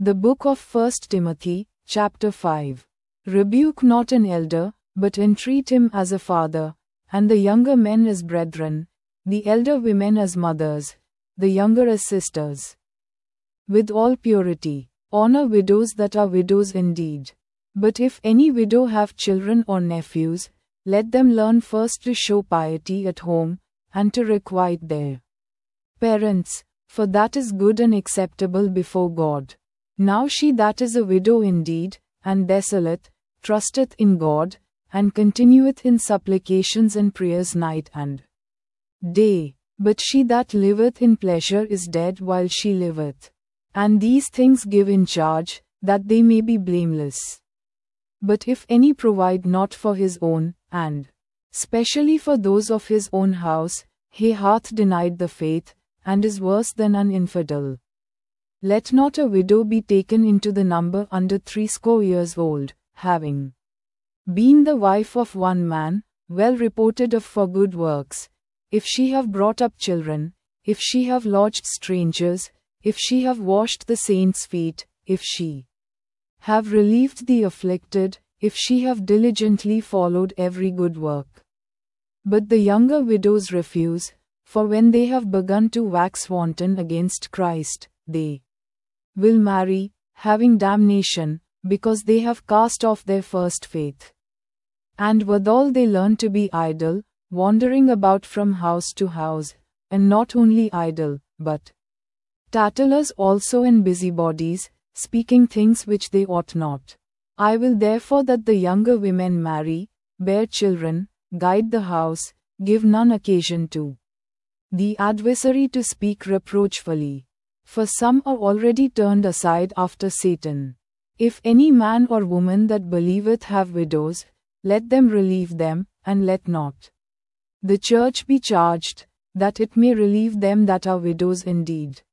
The book of 1 Timothy, chapter 5. Rebuke not an elder, but entreat him as a father, and the younger men as brethren, the elder women as mothers, the younger as sisters. With all purity, honor widows that are widows indeed. But if any widow have children or nephews, let them learn first to show piety at home, and to requite their parents, for that is good and acceptable before God. Now she that is a widow indeed, and desolate, trusteth in God, and continueth in supplications and prayers night and day. But she that liveth in pleasure is dead while she liveth. And these things give in charge, that they may be blameless. But if any provide not for his own, and specially for those of his own house, he hath denied the faith, and is worse than an infidel. Let not a widow be taken into the number under 60 years old, having been the wife of one man, well reported of for good works, if she have brought up children, if she have lodged strangers, if she have washed the saints' feet, if she have relieved the afflicted, if she have diligently followed every good work. But the younger widows refuse, for when they have begun to wax wanton against Christ, they will marry, having damnation, because they have cast off their first faith. And withal they learn to be idle, wandering about from house to house, and not only idle, but tattlers also and busybodies, speaking things which they ought not. I will therefore that the younger women marry, bear children, guide the house, give none occasion to the adversary to speak reproachfully. For some are already turned aside after Satan. If any man or woman that believeth have widows, let them relieve them, and let not the church be charged, that it may relieve them that are widows indeed.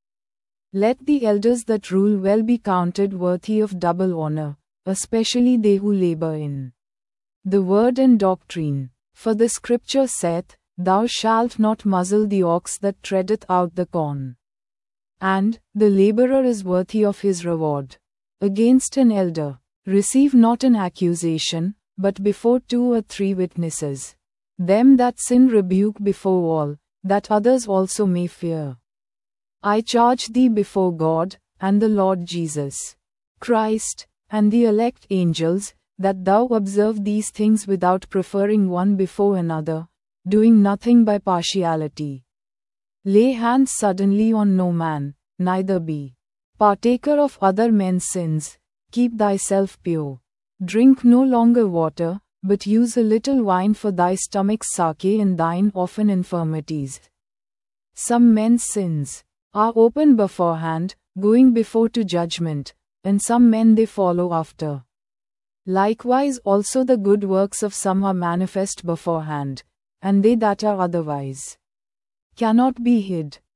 Let the elders that rule well be counted worthy of double honor, especially they who labor in the word and doctrine. For the scripture saith, Thou shalt not muzzle the ox that treadeth out the corn. And, the laborer is worthy of his reward. Against an elder, receive not an accusation, but before 2 or 3 witnesses. Them that sin rebuke before all, that others also may fear. I charge thee before God, and the Lord Jesus Christ, and the elect angels, that thou observe these things without preferring one before another, doing nothing by partiality. Lay hands suddenly on no man, neither be partaker of other men's sins. Keep thyself pure. Drink no longer water, but use a little wine for thy stomach's sake and thine often infirmities. Some men's sins are open beforehand, going before to judgment, and some men they follow after. Likewise also the good works of some are manifest beforehand, and they that are otherwise cannot be hid.